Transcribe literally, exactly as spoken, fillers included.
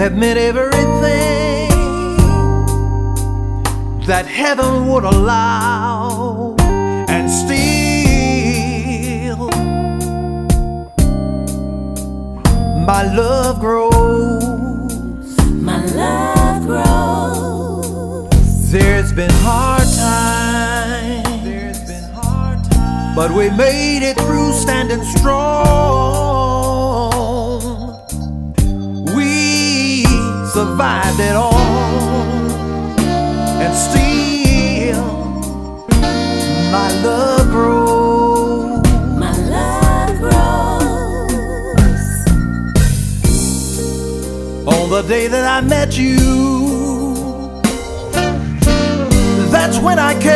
have meant everything that heaven would allow, and still my love grows. My love grows. There's been hard times, There's been hard times, but we made it through standing strong. We survived it all, and still my love grows. My love grows. On the day that I met you, that's when I came